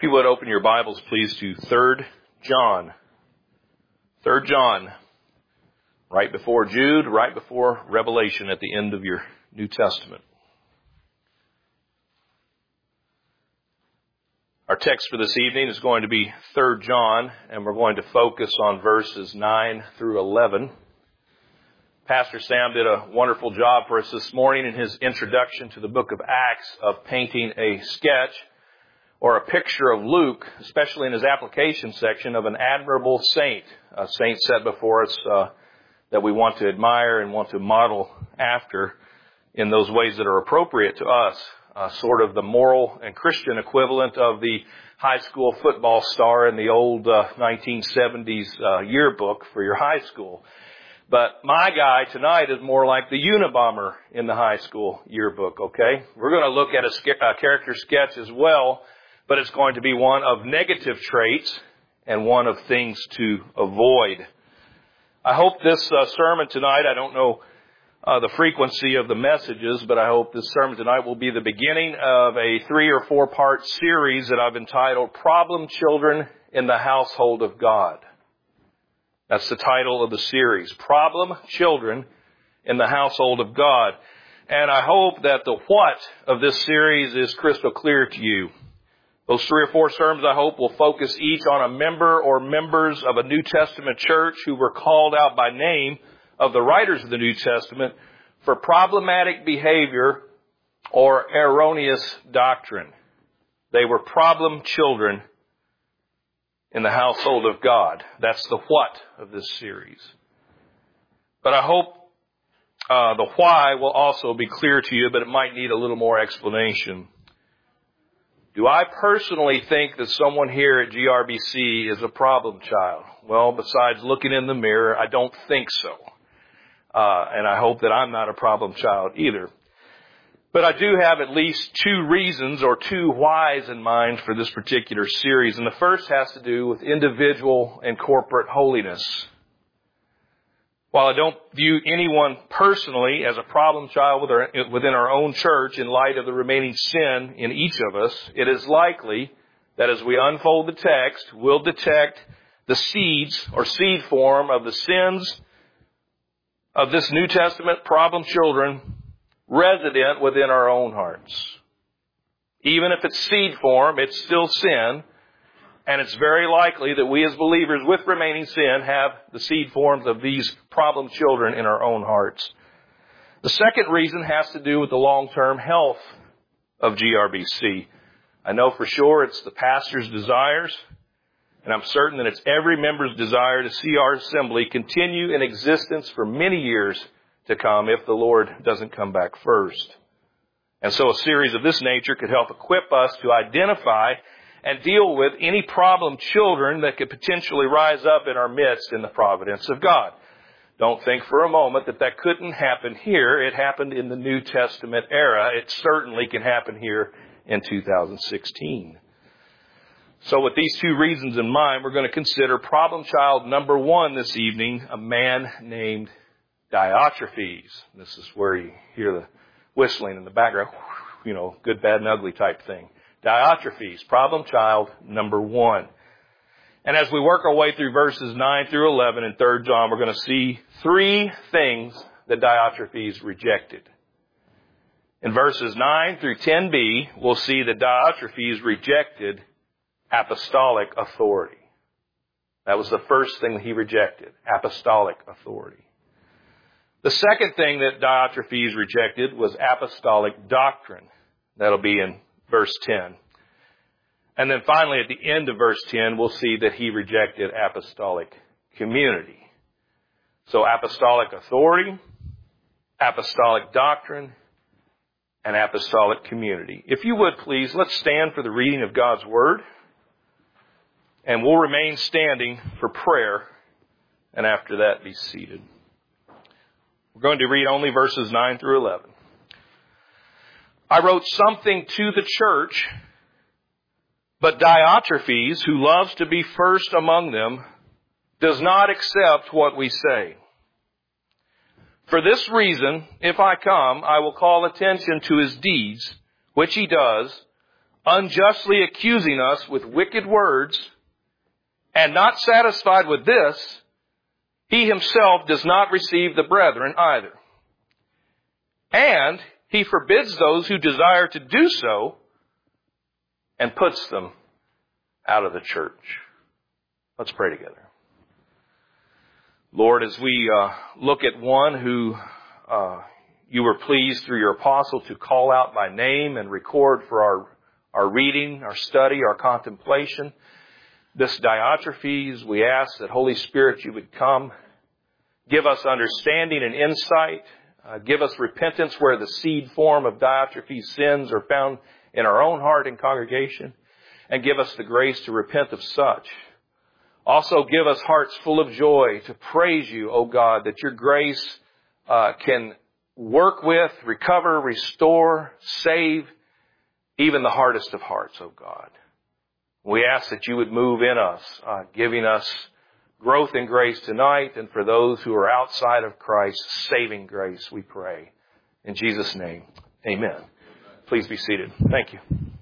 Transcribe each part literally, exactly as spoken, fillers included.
If you would open your Bibles, please, to Third John. Third John, right before Jude, right before Revelation at the end of your New Testament. Our text for this evening is going to be Third John, and we're going to focus on verses nine through eleven. Pastor Sam did a wonderful job for us this morning in his introduction to the book of Acts of painting a sketch or a picture of Luke, especially in his application section, of an admirable saint, a saint set before us uh, that we want to admire and want to model after in those ways that are appropriate to us, uh, sort of the moral and Christian equivalent of the high school football star in the old uh, nineteen seventies uh, yearbook for your high school. But my guy tonight is more like the Unabomber in the high school yearbook, okay? We're going to look at a, ske- a character sketch as well, but it's going to be one of negative traits and one of things to avoid. I hope this uh, sermon tonight, I don't know uh, the frequency of the messages, but I hope this sermon tonight will be the beginning of a three or four part series that I've entitled Problem Children in the Household of God. That's the title of the series, Problem Children in the Household of God. And I hope that the what of this series is crystal clear to you. Those three or four sermons, I hope, will focus each on a member or members of a New Testament church who were called out by name of the writers of the New Testament for problematic behavior or erroneous doctrine. They were problem children in the household of God. That's the what of this series. But I hope uh, the why will also be clear to you, but it might need a little more explanation. Do I personally think that someone here at G R B C is a problem child? Well, besides looking in the mirror, I don't think so. Uh, and I hope that I'm not a problem child either. But I do have at least two reasons or two whys in mind for this particular series. And the first has to do with individual and corporate holiness. While I don't view anyone personally as a problem child within our own church in light of the remaining sin in each of us, it is likely that as we unfold the text, we'll detect the seeds or seed form of the sins of this New Testament problem children resident within our own hearts. Even if it's seed form, it's still sin. And it's very likely that we as believers with remaining sin have the seed forms of these problem children in our own hearts. The second reason has to do with the long-term health of G R B C. I know for sure it's the pastor's desires, and I'm certain that it's every member's desire to see our assembly continue in existence for many years to come if the Lord doesn't come back first. And so a series of this nature could help equip us to identify and deal with any problem children that could potentially rise up in our midst in the providence of God. Don't think for a moment that that couldn't happen here. It happened in the New Testament era. It certainly can happen here in two thousand sixteen. So with these two reasons in mind, we're going to consider problem child number one this evening, a man named Diotrephes. This is where you hear the whistling in the background, you know, good, bad, and ugly type thing. Diotrephes, problem child number one. And as we work our way through verses nine through eleven in Third John, we're going to see three things that Diotrephes rejected. In verses nine through ten b, we'll see that Diotrephes rejected apostolic authority. That was the first thing that he rejected, apostolic authority. The second thing that Diotrephes rejected was apostolic doctrine. That'll be in verse ten. And then finally, at the end of verse ten, we'll see that he rejected apostolic community. So apostolic authority, apostolic doctrine, and apostolic community. If you would, please, let's stand for the reading of God's Word. And we'll remain standing for prayer. And after that, be seated. We're going to read only verses nine through eleven. I wrote something to the church, but Diotrephes, who loves to be first among them, does not accept what we say. For this reason, if I come, I will call attention to his deeds, which he does, unjustly accusing us with wicked words, and not satisfied with this, he himself does not receive the brethren either. And he forbids those who desire to do so and puts them out of the church. Let's pray together. Lord, as we uh, look at one who uh, you were pleased through your apostle to call out by name and record for our, our reading, our study, our contemplation, this Diotrephes, we ask that Holy Spirit, you would come, give us understanding and insight, uh, give us repentance where the seed form of Diotrephes' sins are found in our own heart and congregation, and give us the grace to repent of such. Also give us hearts full of joy to praise you, O God, that your grace uh, can work with, recover, restore, save even the hardest of hearts, O God. We ask that you would move in us, uh, giving us growth in grace tonight, and for those who are outside of Christ, saving grace, we pray. In Jesus' name, amen. Please be seated. Thank you.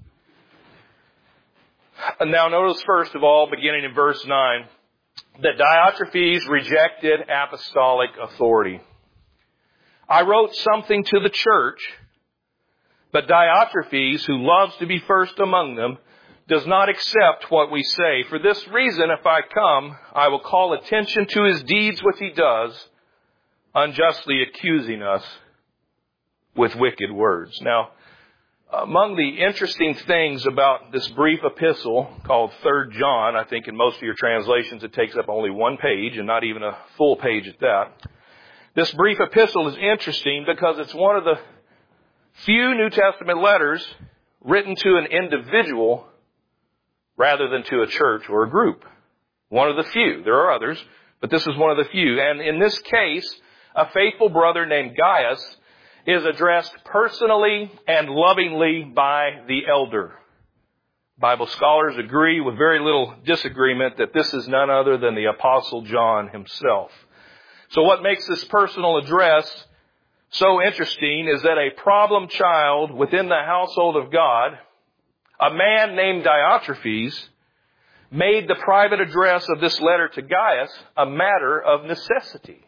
And now notice first of all, beginning in verse nine, that Diotrephes rejected apostolic authority. I wrote something to the church, but Diotrephes, who loves to be first among them, does not accept what we say. For this reason, if I come, I will call attention to his deeds which he does, unjustly accusing us with wicked words. Now, among the interesting things about this brief epistle called Third John, I think in most of your translations it takes up only one page and not even a full page at that. This brief epistle is interesting because it's one of the few New Testament letters written to an individual rather than to a church or a group. One of the few. There are others, but this is one of the few. And in this case, a faithful brother named Gaius is addressed personally and lovingly by the elder. Bible scholars agree with very little disagreement that this is none other than the Apostle John himself. So what makes this personal address so interesting is that a problem child within the household of God, a man named Diotrephes, made the private address of this letter to Gaius a matter of necessity.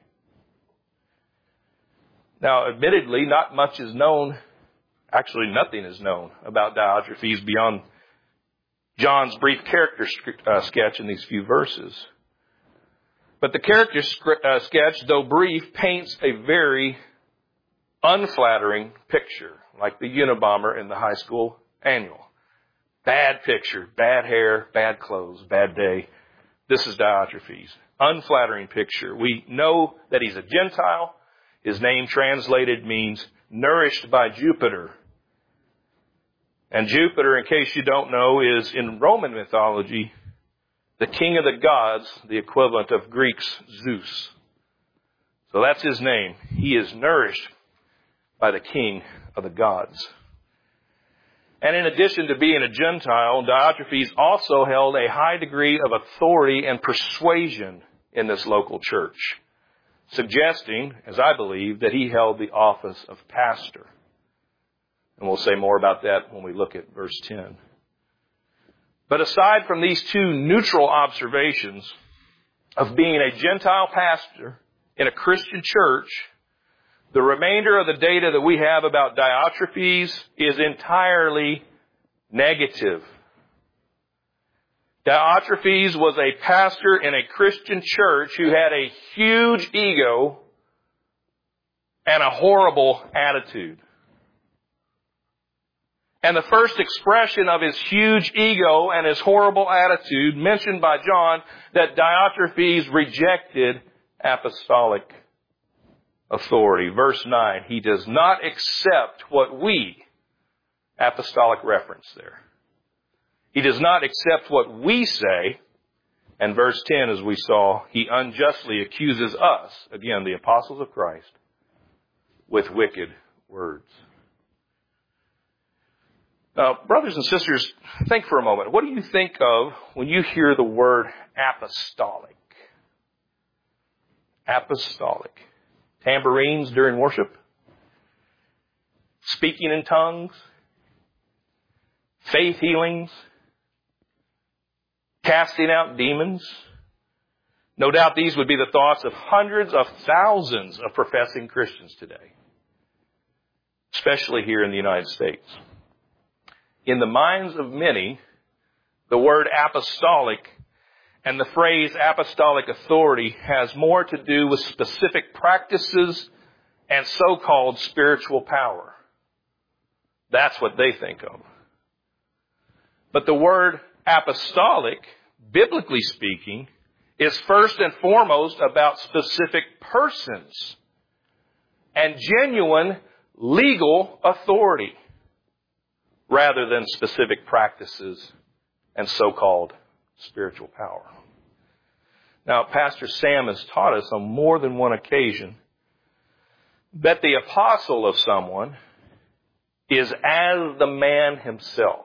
Now, admittedly, not much is known, actually nothing is known about Diotrephes beyond John's brief character uh, sketch in these few verses. But the character uh, sketch, though brief, paints a very unflattering picture, like the Unabomber in the high school annual. Bad picture, bad hair, bad clothes, bad day. This is Diotrephes. Unflattering picture. We know that he's a Gentile. His name translated means nourished by Jupiter. And Jupiter, in case you don't know, is in Roman mythology the king of the gods, the equivalent of Greek's Zeus. So that's his name. He is nourished by the king of the gods. And in addition to being a Gentile, Diotrephes also held a high degree of authority and persuasion in this local church, suggesting, as I believe, that he held the office of pastor. And we'll say more about that when we look at verse ten. But aside from these two neutral observations of being a Gentile pastor in a Christian church, the remainder of the data that we have about Diotrephes is entirely negative. Diotrephes was a pastor in a Christian church who had a huge ego and a horrible attitude. And the first expression of his huge ego and his horrible attitude mentioned by John, that Diotrephes rejected apostolic authority. Verse nine, he does not accept what we, apostolic reference there. He does not accept what we say. And verse ten, as we saw, he unjustly accuses us, again, the apostles of Christ, with wicked words. Now, brothers and sisters, think for a moment. What do you think of when you hear the word apostolic? Apostolic. Tambourines during worship? Speaking in tongues? faith healings, casting out demons. No doubt these would be the thoughts of hundreds of thousands of professing Christians today, especially here in the United States. In the minds of many, the word apostolic and the phrase apostolic authority has more to do with specific practices and so-called spiritual power. That's what they think of. But the word apostolic, biblically speaking, is first and foremost about specific persons and genuine legal authority rather than specific practices and so-called spiritual power. Now, Pastor Sam has taught us on more than one occasion that the apostle of someone is as the man himself.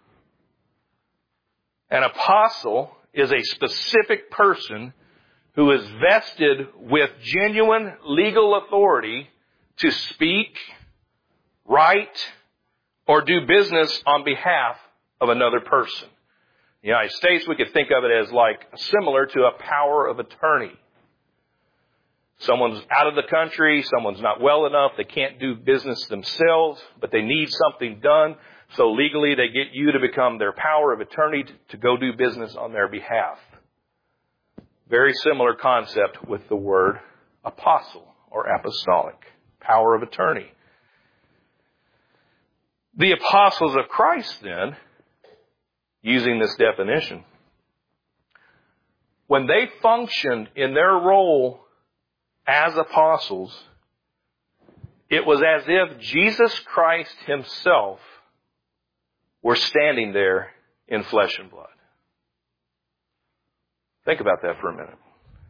An apostle is a specific person who is vested with genuine legal authority to speak, write, or do business on behalf of another person. In the United States, we could think of it as like similar to a power of attorney. Someone's out of the country, someone's not well enough, they can't do business themselves, but they need something done. So legally they get you to become their power of attorney to, to go do business on their behalf. Very similar concept with the word apostle or apostolic, power of attorney. The apostles of Christ then, using this definition, when they functioned in their role as apostles, it was as if Jesus Christ himself were standing there in flesh and blood. Think about that for a minute.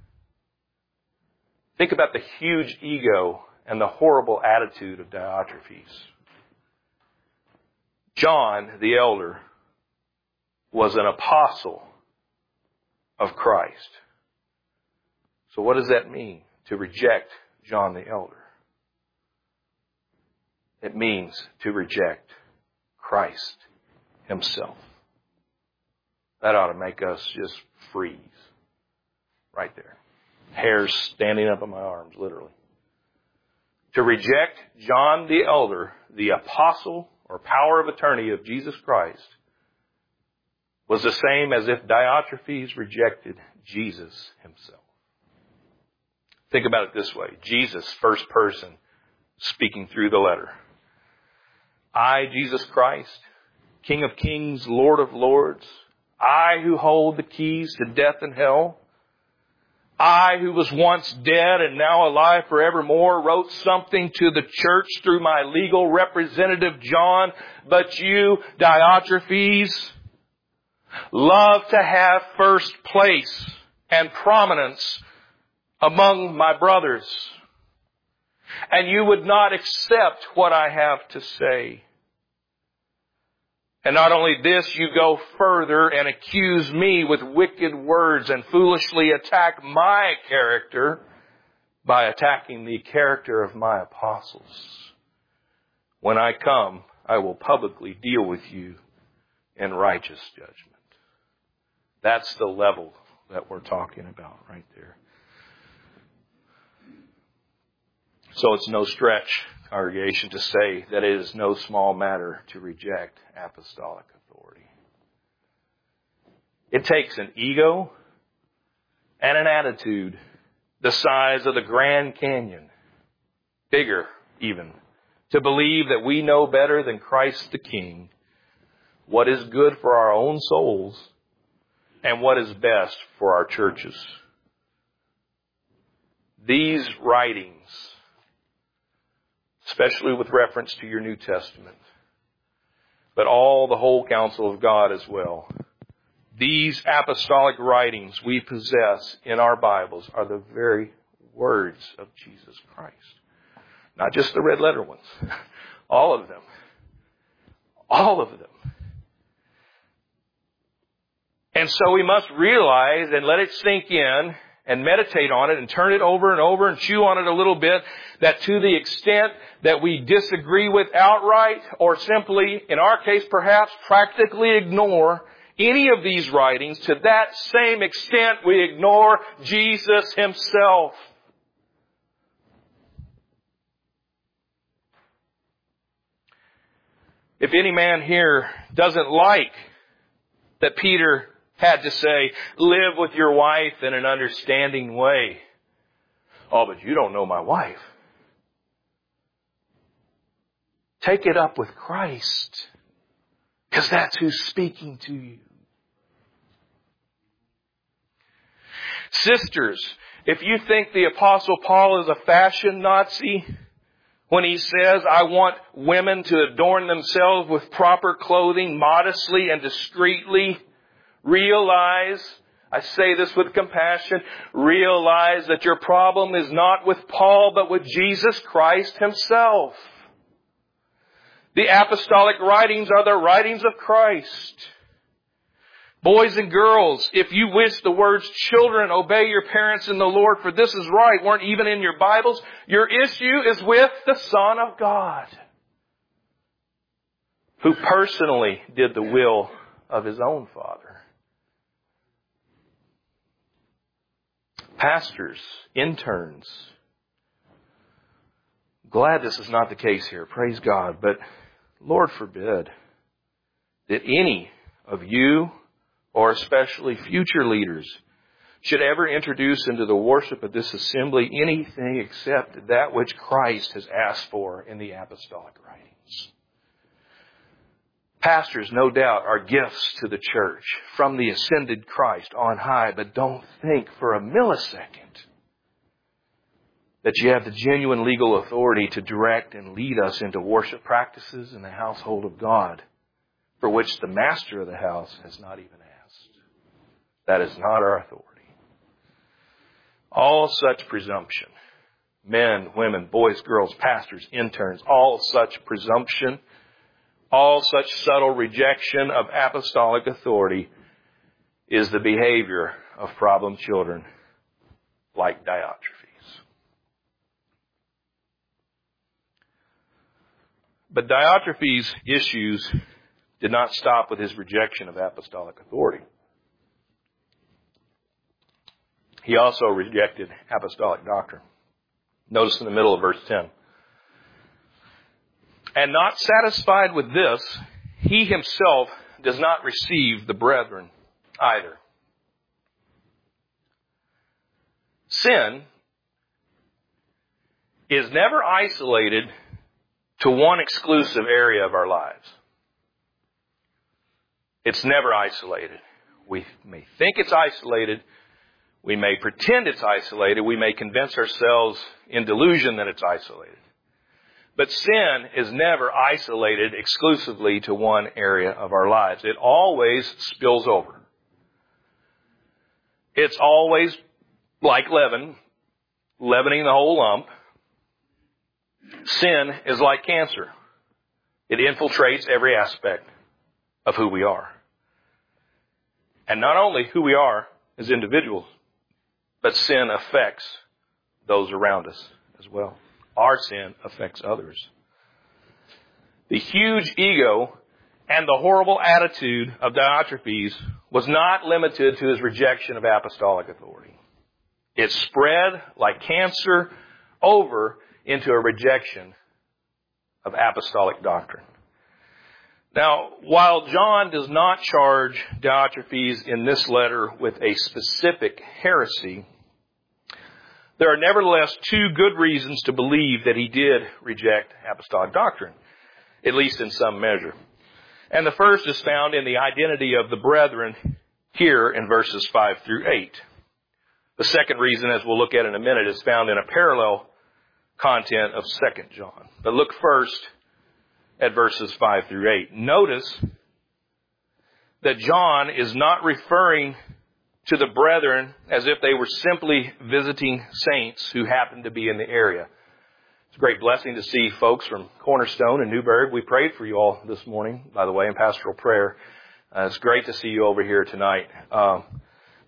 Think about the huge ego and the horrible attitude of Diotrephes. John the elder was an apostle of Christ. So what does that mean to reject John the elder? It means to reject Christ himself. That ought to make us just freeze right there. Hairs standing up on my arms, literally. To reject John the elder, the apostle or power of attorney of Jesus Christ, was the same as if Diotrephes rejected Jesus himself. Think about it this way. Jesus, first person, speaking through the letter. I, Jesus Christ, King of kings, Lord of lords, I who hold the keys to death and hell, I who was once dead and now alive forevermore, wrote something to the church through my legal representative John, but you, Diotrephes, love to have first place and prominence among my brothers. And you would not accept what I have to say. And not only this, you go further and accuse me with wicked words and foolishly attack my character by attacking the character of my apostles. When I come, I will publicly deal with you in righteous judgment. That's the level that we're talking about right there. So it's no stretch, congregation, to say that it is no small matter to reject apostolic authority. It takes an ego and an attitude the size of the Grand Canyon, bigger even, to believe that we know better than Christ the King what is good for our own souls and what is best for our churches. These writings, especially with reference to your New Testament, but all the whole counsel of God as well. These apostolic writings we possess in our Bibles are the very words of Jesus Christ. Not just the red letter ones. All of them. All of them. And so we must realize and let it sink in and meditate on it and turn it over and over and chew on it a little bit, that to the extent that we disagree with outright, or simply, in our case perhaps, practically ignore any of these writings, to that same extent we ignore Jesus Himself. If any man here doesn't like that Peter had to say, live with your wife in an understanding way. Oh, but you don't know my wife. Take it up with Christ, because that's who's speaking to you. Sisters, if you think the Apostle Paul is a fashion Nazi, when he says, I want women to adorn themselves with proper clothing, modestly and discreetly, realize, I say this with compassion, realize that your problem is not with Paul, but with Jesus Christ Himself. The apostolic writings are the writings of Christ. Boys and girls, if you wish the words, children, obey your parents in the Lord, for this is right, weren't even in your Bibles, your issue is with the Son of God, who personally did the will of His own Father. Pastors, interns, glad this is not the case here, praise God, but Lord forbid that any of you, or especially future leaders, should ever introduce into the worship of this assembly anything except that which Christ has asked for in the apostolic writings. Pastors, no doubt, are gifts to the church from the ascended Christ on high, but don't think for a millisecond that you have the genuine legal authority to direct and lead us into worship practices in the household of God, for which the master of the house has not even asked. That is not our authority. All such presumption, men, women, boys, girls, pastors, interns, all such presumption, all such subtle rejection of apostolic authority is the behavior of problem children like Diotrephes. But Diotrephes' issues did not stop with his rejection of apostolic authority. He also rejected apostolic doctrine. Notice in the middle of verse ten. And not satisfied with this, he himself does not receive the brethren either. Sin is never isolated to one exclusive area of our lives. It's never isolated. We may think it's isolated. We may pretend it's isolated. We may convince ourselves in delusion that it's isolated. But sin is never isolated exclusively to one area of our lives. It always spills over. It's always like leaven, leavening the whole lump. Sin is like cancer. It infiltrates every aspect of who we are. And not only who we are as individuals, but sin affects those around us as well. Our sin affects others. The huge ego and the horrible attitude of Diotrephes was not limited to his rejection of apostolic authority. It spread like cancer over into a rejection of apostolic doctrine. Now, while John does not charge Diotrephes in this letter with a specific heresy, there are nevertheless two good reasons to believe that he did reject apostolic doctrine, at least in some measure. And the first is found in the identity of the brethren here in verses five through eight. The second reason, as we'll look at in a minute, is found in a parallel content of Second John. But look first at verses five through eight. Notice that John is not referring to the brethren as if they were simply visiting saints who happened to be in the area. It's a great blessing to see folks from Cornerstone and Newberry. We prayed for you all this morning, by the way, in pastoral prayer. Uh, it's great to see you over here tonight. Uh,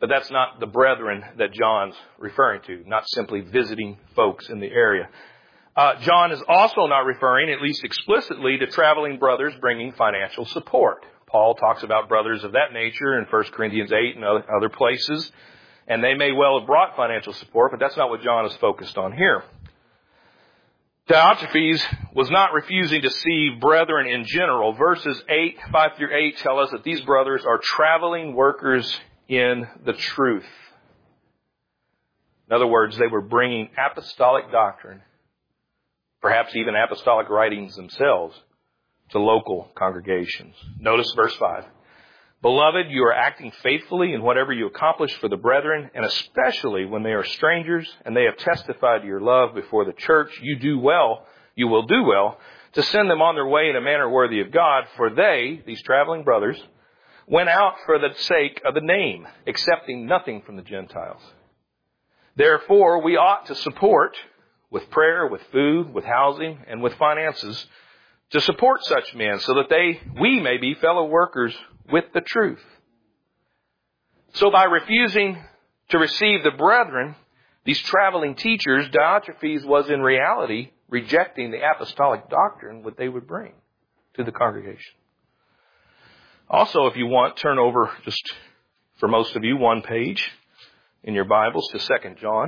But that's not the brethren that John's referring to, not simply visiting folks in the area. Uh, John is also not referring, at least explicitly, to traveling brothers bringing financial support. Paul talks about brothers of that nature in First Corinthians eight and other places, and they may well have brought financial support, but that's not what John is focused on here. Diotrephes was not refusing to see brethren in general. Verses eight, five through eight tell us that these brothers are traveling workers in the truth. In other words, they were bringing apostolic doctrine, perhaps even apostolic writings themselves, to local congregations. Notice verse five. Beloved, you are acting faithfully in whatever you accomplish for the brethren, and especially when they are strangers and they have testified to your love before the church. You do well, you will do well, to send them on their way in a manner worthy of God, for they, these traveling brothers, went out for the sake of the name, accepting nothing from the Gentiles. Therefore, we ought to support with prayer, with food, with housing, and with finances, to support such men so that they, we may be fellow workers with the truth. So by refusing to receive the brethren, these traveling teachers, Diotrephes was in reality rejecting the apostolic doctrine that they would bring to the congregation. Also, if you want, turn over just for most of you one page in your Bibles to Second John.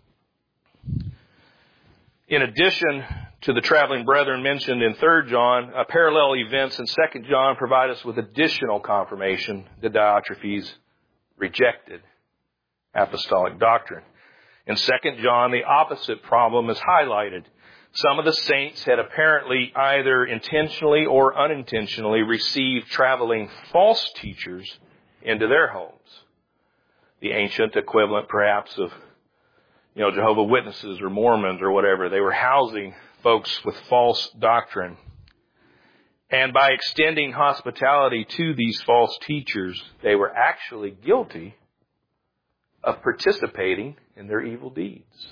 In addition to the traveling brethren mentioned in Third John, uh, parallel events in Second John provide us with additional confirmation that Diotrephes rejected apostolic doctrine. In Second John, the opposite problem is highlighted. Some of the saints had apparently either intentionally or unintentionally received traveling false teachers into their homes. The ancient equivalent, perhaps, of you know, Jehovah's Witnesses or Mormons or whatever. They were housing folks with false doctrine. And by extending hospitality to these false teachers, they were actually guilty of participating in their evil deeds.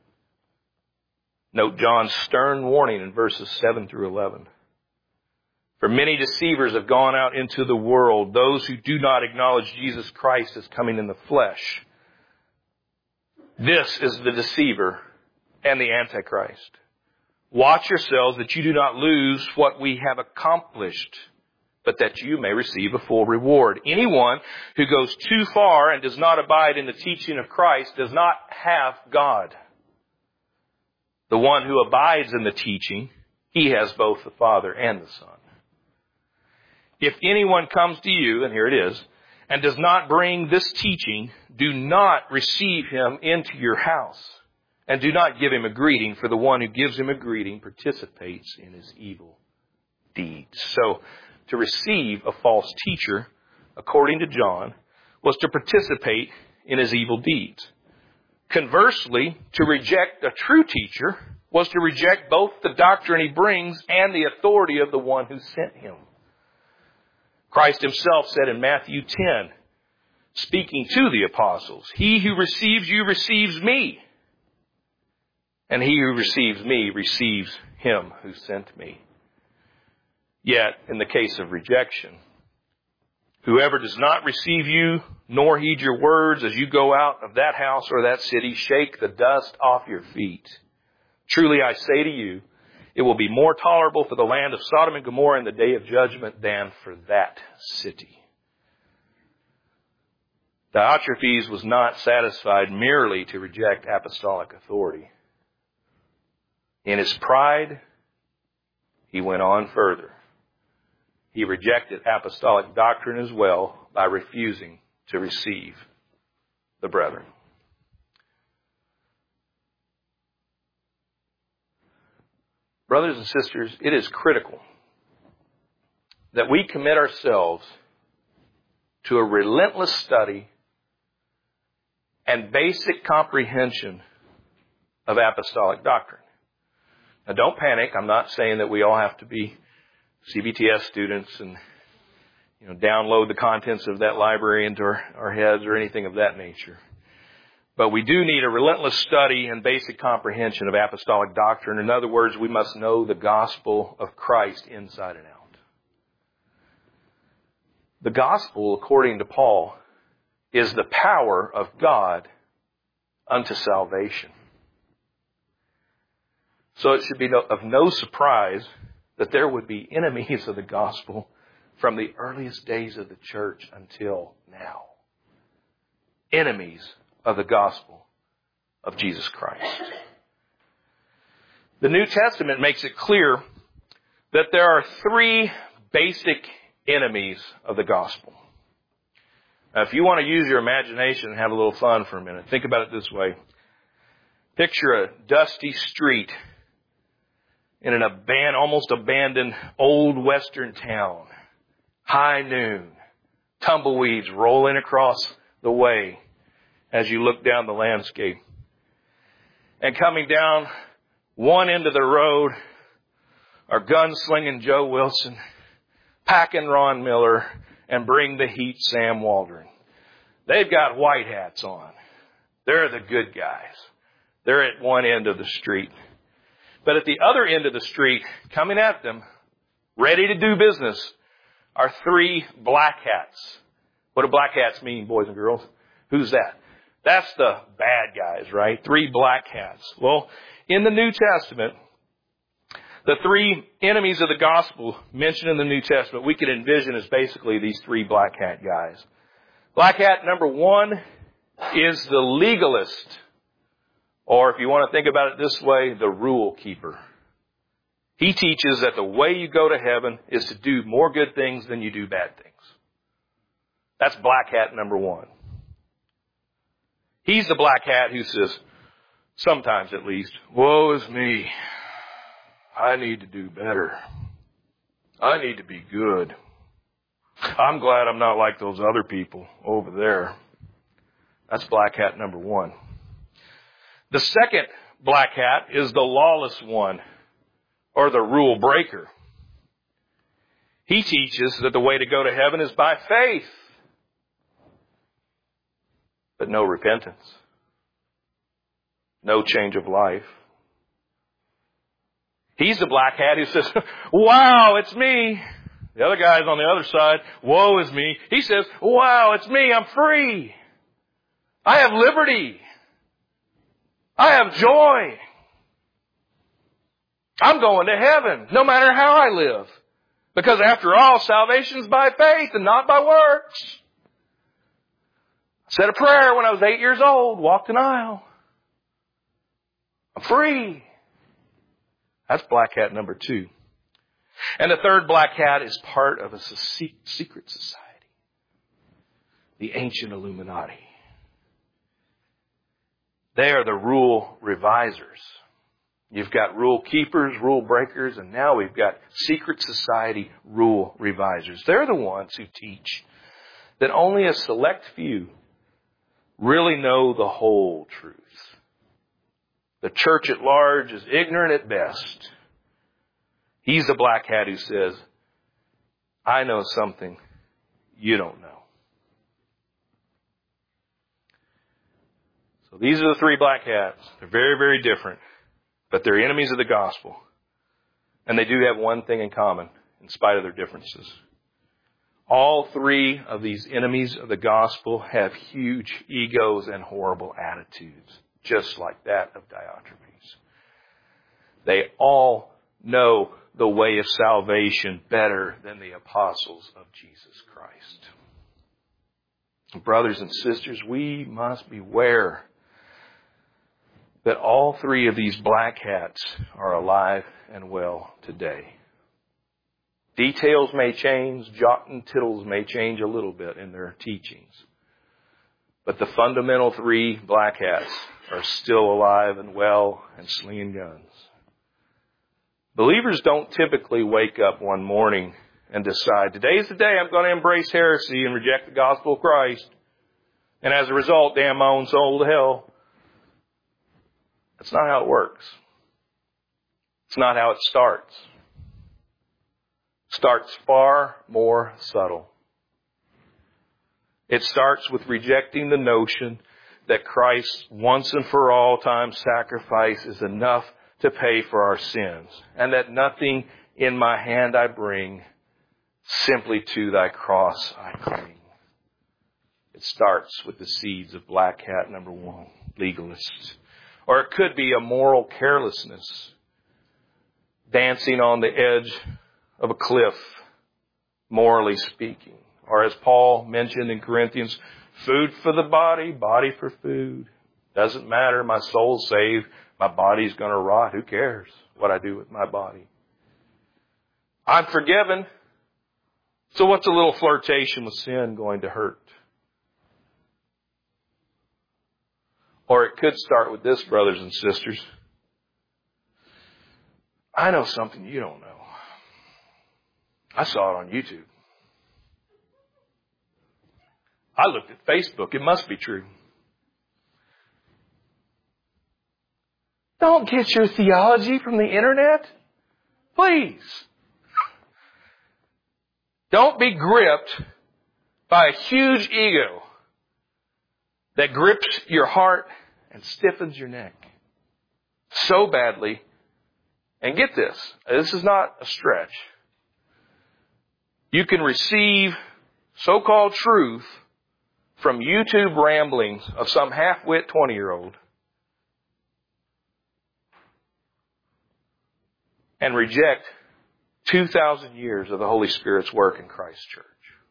Note John's stern warning in verses seven through eleven. For many deceivers have gone out into the world, those who do not acknowledge Jesus Christ as coming in the flesh. This is the deceiver and the Antichrist. Watch yourselves that you do not lose what we have accomplished, but that you may receive a full reward. Anyone who goes too far and does not abide in the teaching of Christ does not have God. The one who abides in the teaching, he has both the Father and the Son. If anyone comes to you, and here it is, and does not bring this teaching, do not receive him into your house, and do not give him a greeting, for the one who gives him a greeting participates in his evil deeds. So, to receive a false teacher, according to John, was to participate in his evil deeds. Conversely, to reject a true teacher was to reject both the doctrine he brings and the authority of the one who sent him. Christ himself said in Matthew ten, speaking to the apostles, "He who receives you receives me, and he who receives me receives him who sent me." Yet, in the case of rejection, whoever does not receive you nor heed your words as you go out of that house or that city, shake the dust off your feet. Truly I say to you, it will be more tolerable for the land of Sodom and Gomorrah in the day of judgment than for that city. Diotrephes was not satisfied merely to reject apostolic authority. In his pride, he went on further. He rejected apostolic doctrine as well by refusing to receive the brethren. Brothers and sisters, it is critical that we commit ourselves to a relentless study and basic comprehension of apostolic doctrine. Now, don't panic. I'm not saying that we all have to be C B T S students and, you know, download the contents of that library into our, our heads or anything of that nature. But we do need a relentless study and basic comprehension of apostolic doctrine. In other words, we must know the gospel of Christ inside and out. The gospel, according to Paul, is the power of God unto salvation. So it should be no, of no surprise that there would be enemies of the gospel from the earliest days of the church until now. Enemies of the gospel of Jesus Christ. The New Testament makes it clear that there are three basic enemies of the gospel. Now, if you want to use your imagination and have a little fun for a minute, think about it this way. Picture a dusty street in an aban- almost abandoned old western town. High noon. Tumbleweeds rolling across the way as you look down the landscape. And coming down one end of the road are gunslinging Joe Wilson, packing Ron Miller, and Bring the Heat Sam Waldron. They've got white hats on. They're the good guys. They're at one end of the street. But at the other end of the street, coming at them, ready to do business, are three black hats. What do black hats mean, boys and girls? Who's that? That's the bad guys, right? Three black hats. Well, in the New Testament, the three enemies of the gospel mentioned in the New Testament, we could envision as basically these three black hat guys. Black hat number one is the legalist. Or if you want to think about it this way, the rule keeper. He teaches that the way you go to heaven is to do more good things than you do bad things. That's black hat number one. He's the black hat who says, sometimes at least, woe is me. I need to do better. I need to be good. I'm glad I'm not like those other people over there. That's black hat number one. The second black hat is the lawless one, or the rule breaker. He teaches that the way to go to heaven is by faith, but no repentance, no change of life. He's the black hat who says, wow, it's me. The other guy's on the other side, woe is me. He says, wow, it's me, I'm free. I have liberty. I have joy. I'm going to heaven, no matter how I live. Because after all, salvation's by faith and not by works. I said a prayer when I was eight years old, walked an aisle. I'm free. That's black hat number two. And the third black hat is part of a secret society. The ancient Illuminati. They are the rule revisers. You've got rule keepers, rule breakers, and now we've got secret society rule revisers. They're the ones who teach that only a select few really know the whole truth. The church at large is ignorant at best. He's the black hat who says, I know something you don't know. So these are the three black hats. They're very, very different, but they're enemies of the gospel. And they do have one thing in common, in spite of their differences. All three of these enemies of the gospel have huge egos and horrible attitudes, just like that of Diotrephes. They all know the way of salvation better than the apostles of Jesus Christ. Brothers and sisters, we must beware that all three of these black hats are alive and well today. Details may change, jot and tittles may change a little bit in their teachings. But the fundamental three black hats are still alive and well and slinging guns. Believers don't typically wake up one morning and decide, today's the day I'm going to embrace heresy and reject the gospel of Christ. And as a result, damn my own soul to hell. That's not how it works. It's not how it starts. It starts far more subtle. It starts with rejecting the notion that Christ's once and for all time sacrifice is enough to pay for our sins, and that nothing in my hand I bring, simply to thy cross I cling. It starts with the seeds of black hat number one, legalist. Or it could be a moral carelessness, dancing on the edge of a cliff, morally speaking. Or as Paul mentioned in Corinthians, food for the body, body for food. Doesn't matter, my soul's saved, my body's going to rot. Who cares what I do with my body? I'm forgiven. So what's a little flirtation with sin going to hurt? Or it could start with this, brothers and sisters. I know something you don't know. I saw it on YouTube. I looked at Facebook. It must be true. Don't get your theology from the internet. Please. Don't be gripped by a huge ego that grips your heart and stiffens your neck so badly. And get this, this is not a stretch. You can receive so-called truth from YouTube ramblings of some half-wit twenty-year-old and reject two thousand years of the Holy Spirit's work in Christ's church.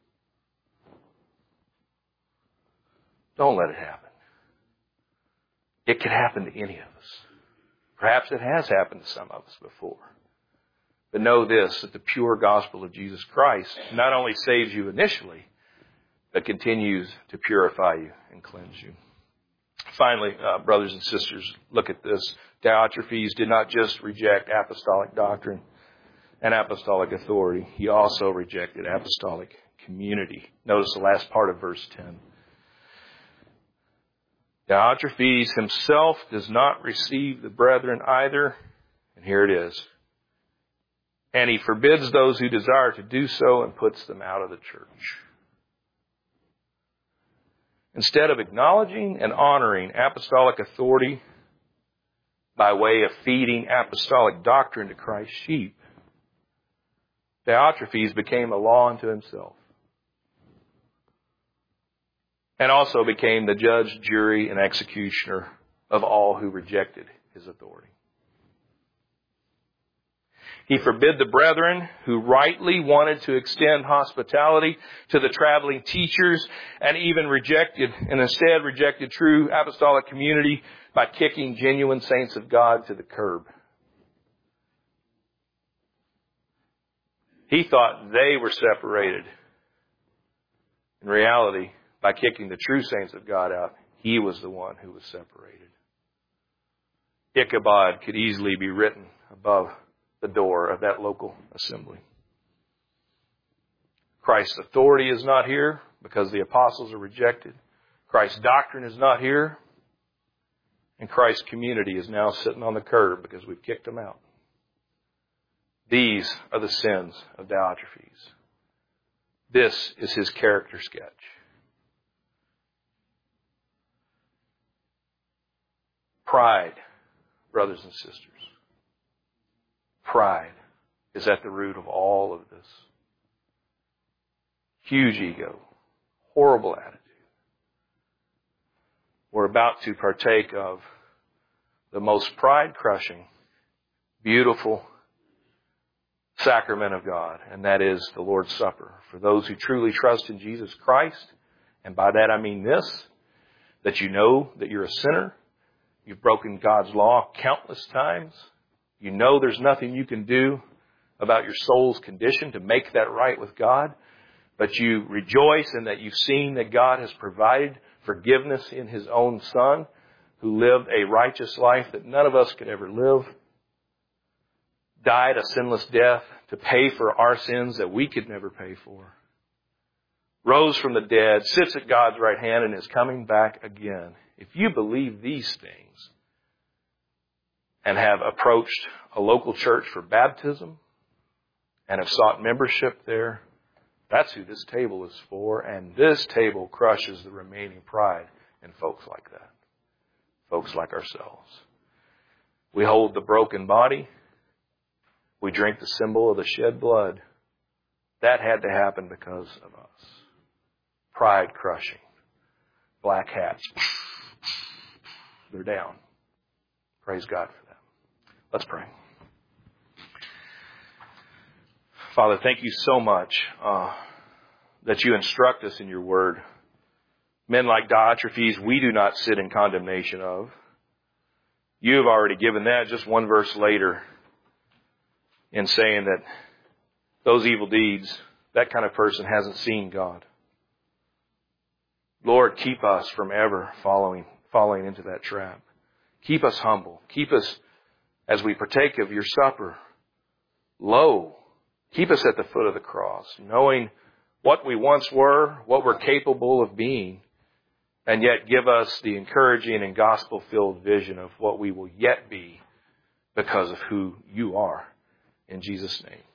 Don't let it happen. It could happen to any of us. Perhaps it has happened to some of us before. But know this, that the pure gospel of Jesus Christ not only saves you initially, but continues to purify you and cleanse you. Finally, uh, brothers and sisters, look at this. Diotrephes did not just reject apostolic doctrine and apostolic authority. He also rejected apostolic community. Notice the last part of verse ten. Diotrephes himself does not receive the brethren either. And here it is. And he forbids those who desire to do so and puts them out of the church. Instead of acknowledging and honoring apostolic authority by way of feeding apostolic doctrine to Christ's sheep, Diotrephes became a law unto himself. And also became the judge, jury, and executioner of all who rejected his authority. He forbid the brethren who rightly wanted to extend hospitality to the traveling teachers and even rejected, and instead rejected true apostolic community by kicking genuine saints of God to the curb. He thought they were separated. In reality, by kicking the true saints of God out, he was the one who was separated. Ichabod could easily be written above the door of that local assembly. Christ's authority is not here because the apostles are rejected. Christ's doctrine is not here. And Christ's community is now sitting on the curb because we've kicked them out. These are the sins of Diotrephes. This is his character sketch. Pride, brothers and sisters. Pride is at the root of all of this. Huge ego. Horrible attitude. We're about to partake of the most pride-crushing, beautiful sacrament of God, and that is the Lord's Supper. For those who truly trust in Jesus Christ, and by that I mean this, that you know that you're a sinner, you've broken God's law countless times, you know there's nothing you can do about your soul's condition to make that right with God, but you rejoice in that you've seen that God has provided forgiveness in His own Son, who lived a righteous life that none of us could ever live, died a sinless death to pay for our sins that we could never pay for, rose from the dead, sits at God's right hand, and is coming back again. If you believe these things and have approached a local church for baptism and have sought membership there, that's who this table is for, and this table crushes the remaining pride in folks like that, folks like ourselves. We hold the broken body. We drink the symbol of the shed blood. That had to happen because of us. Pride crushing. black hats. They're down. Praise God for that. Let's pray. Father, thank you so much uh, that you instruct us in your word. Men like Diotrephes, we do not sit in condemnation of. You have already given that just one verse later in saying that those evil deeds, that kind of person hasn't seen God. Lord, keep us from ever following, falling into that trap. Keep us humble. Keep us, as we partake of your supper, low. Keep us at the foot of the cross, knowing what we once were, what we're capable of being, and yet give us the encouraging and gospel-filled vision of what we will yet be because of who you are. In Jesus' name.